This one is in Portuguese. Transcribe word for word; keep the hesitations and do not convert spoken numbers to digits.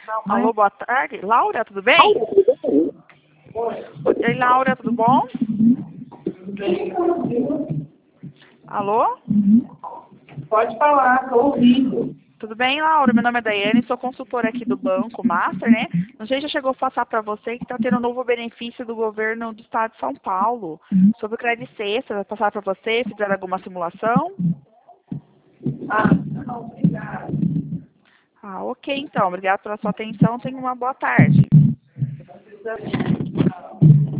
Alô, boa tarde. Laura, tudo bem? Oi, Laura, tudo bom? Alô? Pode falar, estou ouvindo. Tudo bem, Laura? Meu nome é Daiane, sou consultora aqui do Banco Master, né? Não sei se já chegou a passar para você que está tendo um novo benefício do governo do estado de São Paulo sobre o crédito sexta. Vai passar para você, fizeram alguma simulação? Ah, não, obrigada. Ah, ok, então. Obrigada pela sua atenção. Tenha uma boa tarde.